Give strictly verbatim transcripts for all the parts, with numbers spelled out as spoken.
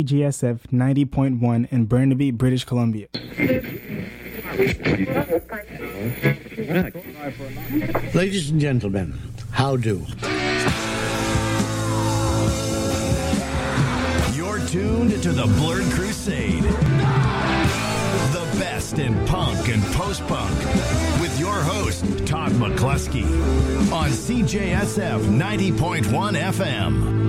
G S F ninety point one in Burnaby, British Columbia. Ladies and gentlemen, how do? You're tuned to the Blurred Crusade. The best in punk and post-punk with your host, Todd McCluskey on C J S F ninety point one F M.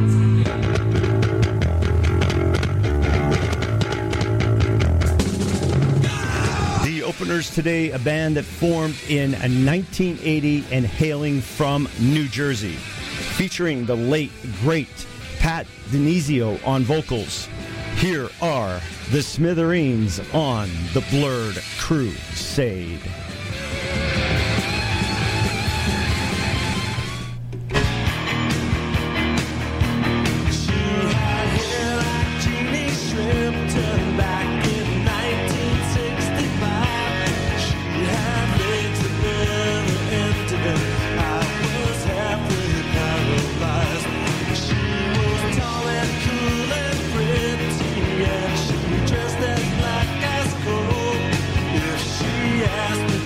Openers today, a band that formed in nineteen eighty and hailing from New Jersey, featuring the late, great Pat Denizio on vocals. Here are the Smithereens on the Blurred Crusade. Asked me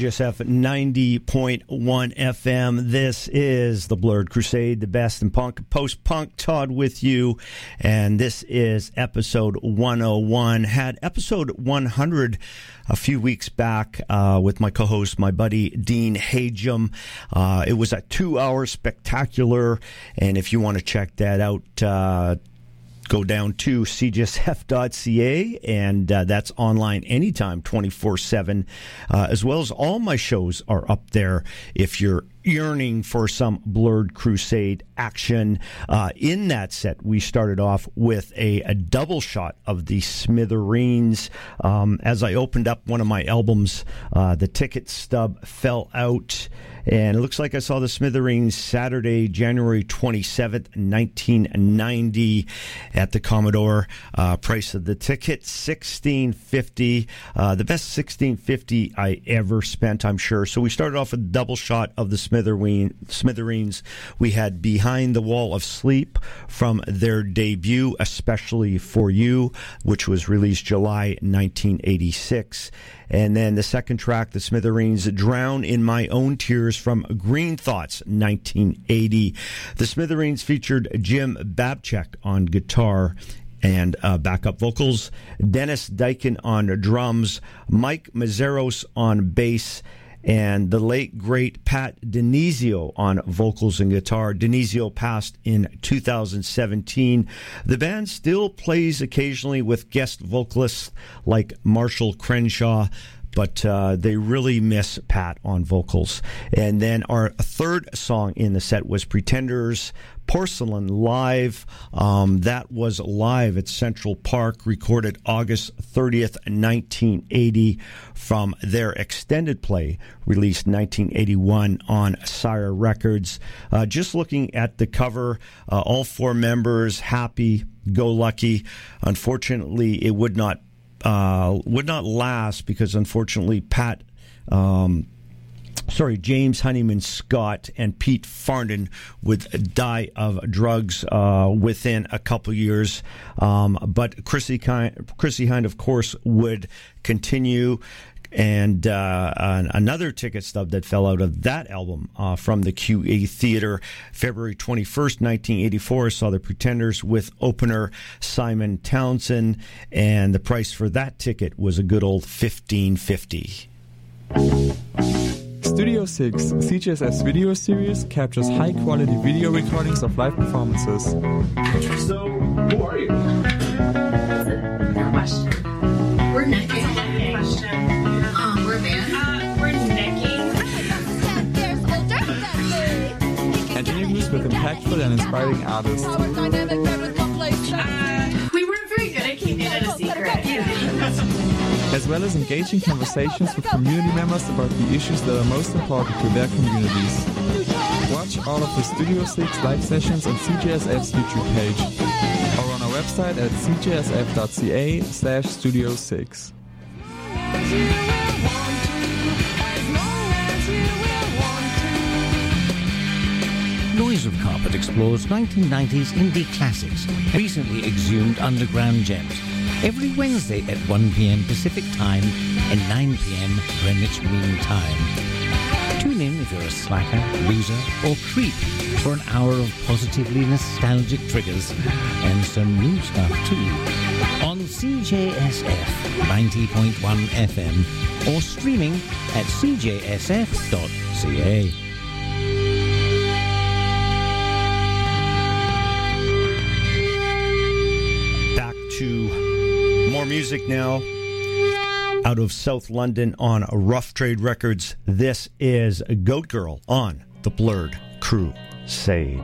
S F ninety point one F M. This is the Blurred Crusade, the best in punk and post-punk. Todd with you, and this is episode one oh one. Had episode one hundred a few weeks back uh, with my co-host, my buddy Dean Hajim. Uh, it was a two-hour spectacular, and if you want to check that out, uh, go down to c j s f dot c a, and uh, that's online anytime, twenty-four seven, uh, as well as all my shows are up there if you're yearning for some Blurred Crusade action. Uh, in that set, we started off with a, a double shot of the Smithereens. Um, as I opened up one of my albums, uh, the ticket stub fell out, and it looks like I saw the Smithereens Saturday, January twenty-seventh, nineteen ninety at the Commodore. Uh, price of the ticket, sixteen fifty. Uh, the best sixteen fifty I ever spent, I'm sure. So we started off with a double shot of the Smithereens. Smithereens. We had Behind the Wall of Sleep from their debut, Especially for You, which was released July nineteen eighty-six. And then the second track, the Smithereens, Drown in My Own Tears from Green Thoughts, nineteen eighty. The Smithereens featured Jim Babchek on guitar and uh, backup vocals, Dennis Dykin on drums, Mike Mazzaros on bass, and the late, great Pat DiNizio on vocals and guitar. DiNizio passed in two thousand seventeen. The band still plays occasionally with guest vocalists like Marshall Crenshaw, but uh, they really miss Pat on vocals. And then our third song in the set was Pretenders' Porcelain Live. Um, that was live at Central Park, recorded August thirtieth, nineteen eighty, from their extended play, released nineteen eighty-one on Sire Records. Uh, just looking at the cover, uh, all four members happy-go-lucky. Unfortunately, it would not uh, would not last because, unfortunately, Pat... Um, Sorry, James Honeyman Scott and Pete Farndon would die of drugs uh, within a couple years. Um, but Chrissy Hind, Chrissy Hind, of course, would continue. And uh, another ticket stub that fell out of that album uh, from the Q A Theater, February twenty-first, nineteen eighty-four, saw the Pretenders with opener Simon Townsend, and the price for that ticket was a good old fifteen fifty. Studio six, C J S F's video series, captures high-quality video recordings of live performances. So, who are you? Good question. We're necking. Question. Um, we're a band. Uh, we're necking. And interviews with impactful and inspiring artists. Uh, we weren't very good at keeping it a secret. As well as engaging conversations with community members about the issues that are most important to their communities. Watch all of the Studio six live sessions on C J S F's YouTube page or on our website at c j s f dot c a slash studio six. Noise of Carpet explores nineteen nineties indie classics, recently exhumed underground gems. Every Wednesday at one p.m. Pacific Time and nine p.m. Greenwich Mean Time. Tune in if you're a slacker, loser, or creep for an hour of positively nostalgic triggers and some new stuff too. On C J S F ninety point one F M or streaming at c j s f dot c a. Back to more music now. Out of South London on Rough Trade Records, this is Goat Girl on the Blurred Crusade.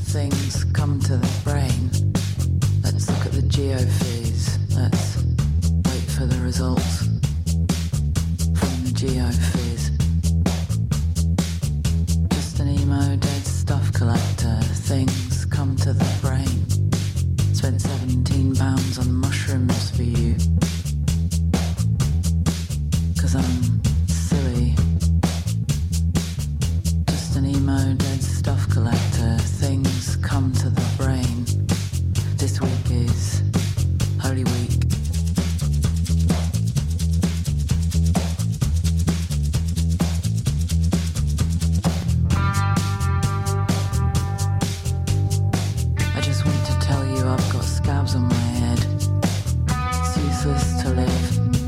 things come to the brain. Let's look at the geophys. Let's wait for the results from the geophys. Just an emo dead stuff collector. Things come to the brain. Spent seventeen pounds on mushrooms for you. Cause I'm silly. Just an emo dead stuff collector. Things come to the brain. This week is Holy Week. I just want to tell you I've got scabs on my head. It's useless to live.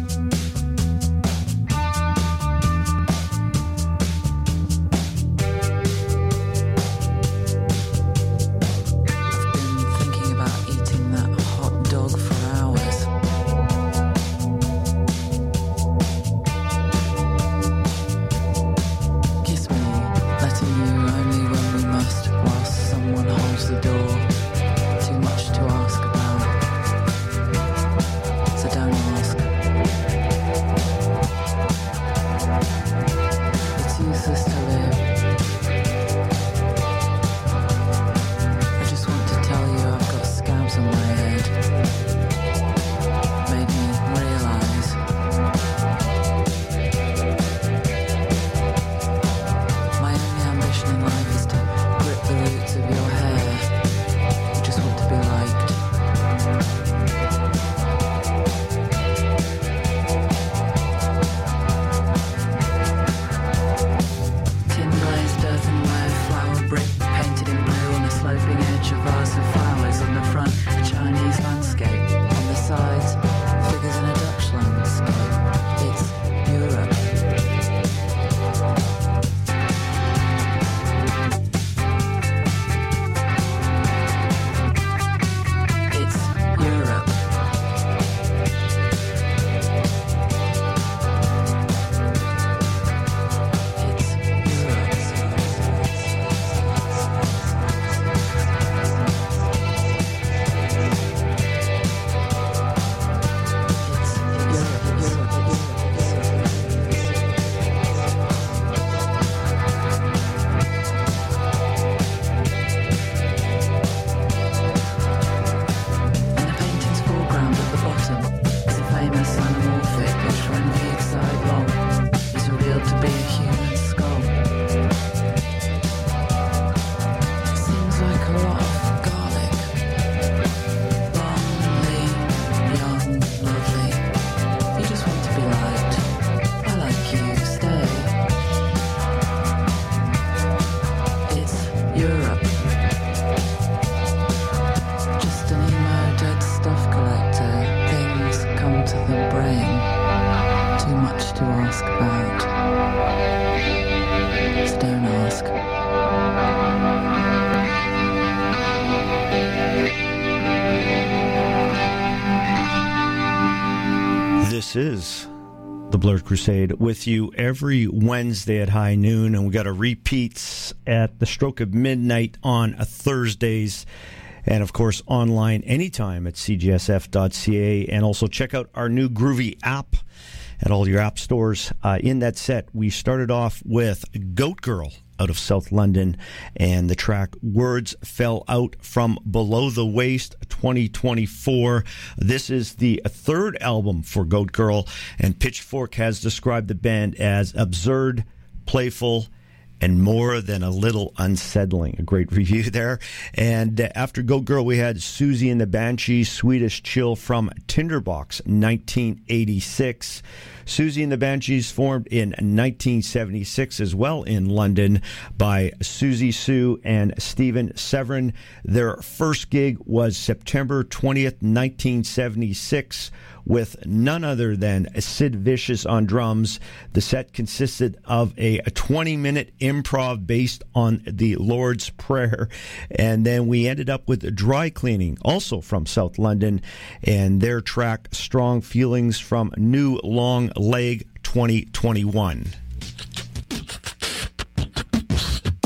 This is the Blurred Crusade with you every Wednesday at high noon, and we got a repeats at the stroke of midnight on Thursdays, and of course online anytime at c g s f dot c a, and also check out our new Groovy app at all your app stores. Uh, in that set, we started off with Goat Girl out of South London, and the track Words Fell Out from Below the Waist twenty twenty-four. This is the third album for Goat Girl, and Pitchfork has described the band as absurd, playful, and more than a little unsettling. A great review there. And uh, after Goat Girl, we had Susie and the Banshees, Swedish Chill from Tinderbox, nineteen eighty-six. Susie and the Banshees formed in nineteen seventy-six as well in London by Susie Sue and Stephen Severin. Their first gig was September twentieth, nineteen seventy-six, with none other than Sid Vicious on drums. The set consisted of a twenty-minute improv based on the Lord's Prayer. And then we ended up with Dry Cleaning, also from South London, and their track Strong Feelings from New Long Leg twenty twenty-one.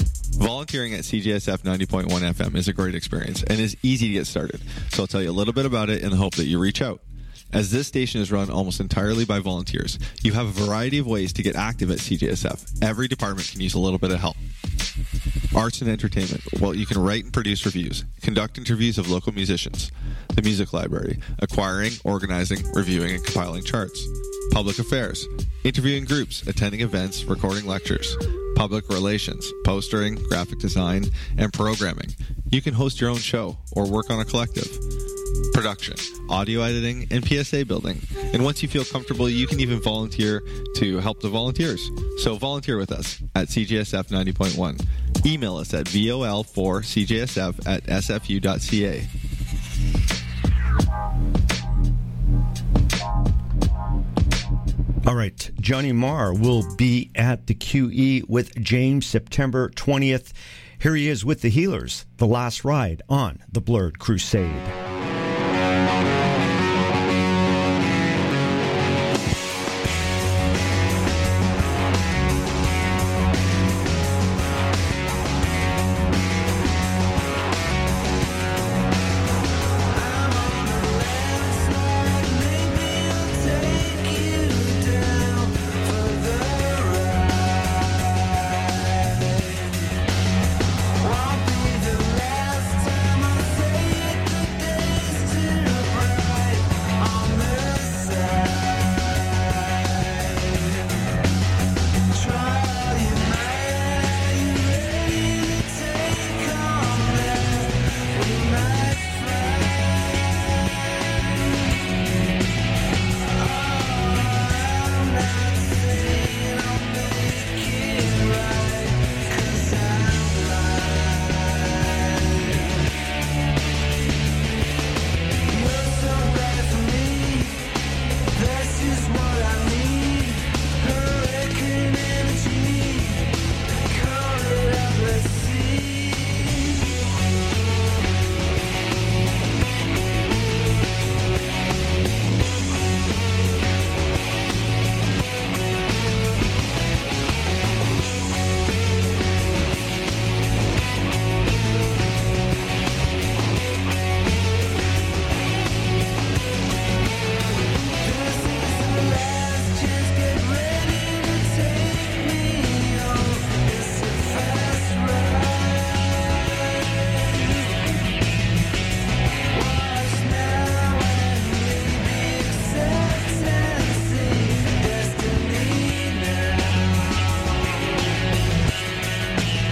Volunteering at C J S F ninety point one F M is a great experience and is easy to get started. So I'll tell you a little bit about it in the hope that you reach out. As this station is run almost entirely by volunteers, you have a variety of ways to get active at C J S F. Every department can use a little bit of help. Arts and entertainment. Well, you can write and produce reviews, conduct interviews of local musicians, the music library, acquiring, organizing, reviewing, and compiling charts. Public affairs. Interviewing groups, attending events, recording lectures. Public relations, postering, graphic design, and programming. You can host your own show or work on a collective. Production, audio editing, and P S A building. And once you feel comfortable, you can even volunteer to help the volunteers. So volunteer with us at C J S F ninety point one. Email us at V O L four C J S F at S F U dot C A. All right, Johnny Marr will be at the Q E with James September twentieth. Here he is with the Healers, The Last Ride on the Blurred Crusade.